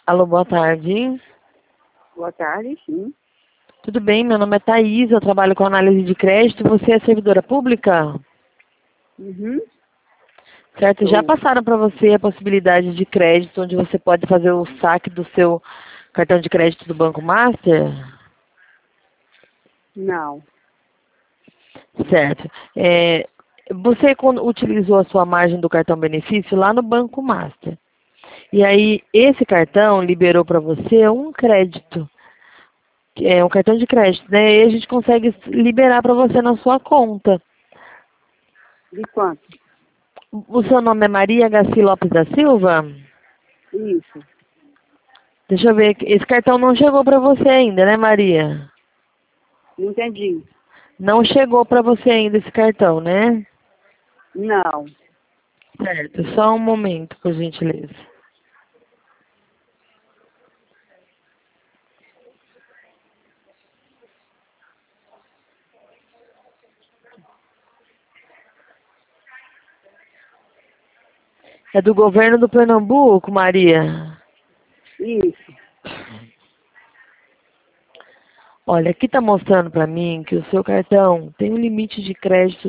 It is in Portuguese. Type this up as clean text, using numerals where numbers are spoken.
Alô, boa tarde. Boa tarde, sim. Tudo bem? Meu nome é Thaís, eu trabalho com análise de crédito. Você é servidora pública? Uhum. Certo? Já Sou. passaram para você a possibilidade de crédito, onde você pode fazer o saque do seu cartão de crédito do Banco Master? Não. Certo. Você utilizou a sua margem do cartão benefício lá no Banco Master. E aí, esse cartão liberou para você um crédito. É um cartão de crédito, né? E a gente consegue liberar para você na sua conta. De quanto? O seu nome é Maria Gaci Lopes da Silva? Isso. Deixa eu ver, esse cartão não chegou para você ainda, né, Maria? Não entendi. Não chegou para você ainda esse cartão, né? Não. Certo, só um momento, por gentileza. É do governo do Pernambuco, Maria? Isso. Olha, aqui está mostrando para mim que o seu cartão tem um limite de crédito